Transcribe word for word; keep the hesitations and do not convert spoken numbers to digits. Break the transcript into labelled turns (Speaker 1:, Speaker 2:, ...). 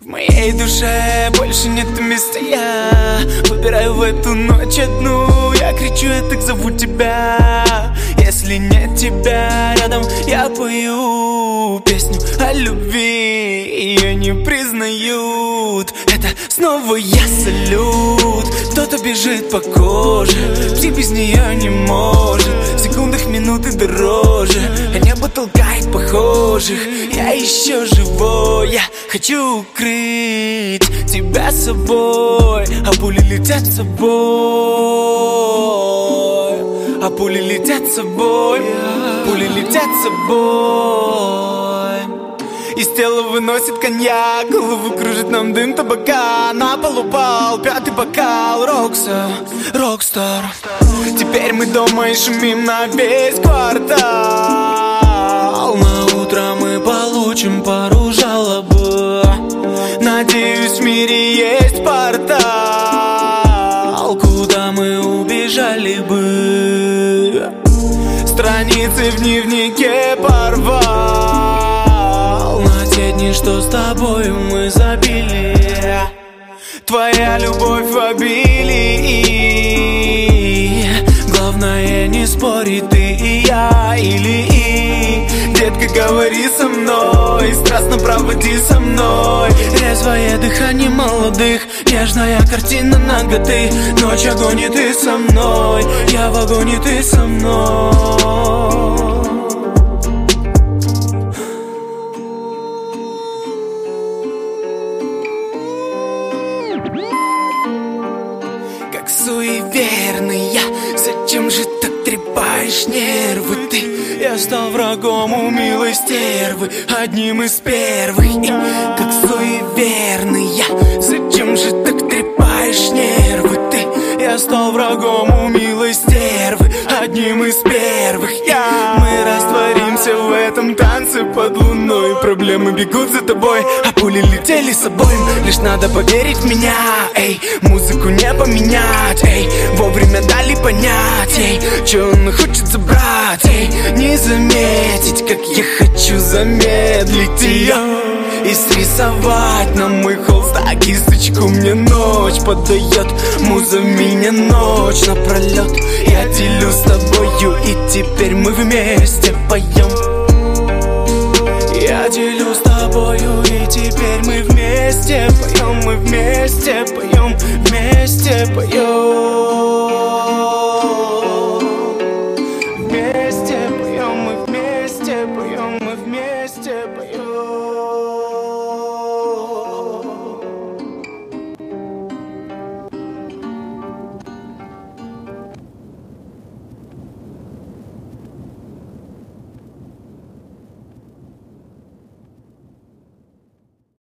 Speaker 1: В моей душе больше нет места, я выбираю в эту ночь одну. Я кричу, я так зову тебя. Если нет тебя рядом, я пою песню о любви. Ее не признают, это снова я салют. Кто-то бежит по коже, пси без нее не может. В секундах минуты дороже, а небо толкает похожих. Я еще живой, я хочу укрыть тебя собой. А пули летят с собой, а пули летят с собой, пули летят с собой. Из тела выносит коньяк, голову кружит нам дым табака. На пол упал пятый бокал, Рокса, Рокстар. Теперь мы дома и шумим на весь квартал. На утро мы получим пару жалоб. Надеюсь, в мире есть портал, куда мы убежали бы. Страницы в дневнике порвал на те дни, что с тобою мы забили. Твоя любовь в обилии. Главное не спорить, ты и я или и. Детка, говори со мной, страстно проводи со мной. Резвое дыхание молодых, нежная картина на годы. Ночь огонь и ты со мной, я в огонь и ты со мной. Как суеверный я, зачем же так трепаешь нервы ты? Я стал врагом у милой стервы, одним из первых. Как суеверный я, зачем же так трепаешь нервы ты? Я стал врагом у милой стервы, одним из первых. Я. Мы растворимся в этом танце под луной. Проблемы бегут за тобой, а пули летели с собой. Лишь надо поверить в меня, эй, музыку не поменять, эй, вовремя дали понять, эй, че он хочет забрать, эй, не заметить, как я хочу замедлить ее и срисовать на мой холст, а кисточку мне ночь подает. Муза меня ночь напролет. Я делю с тобою, и теперь мы вместе поем. Я делю с тобою, и теперь мы вместе поем. Мы вместе поем, вместе поем.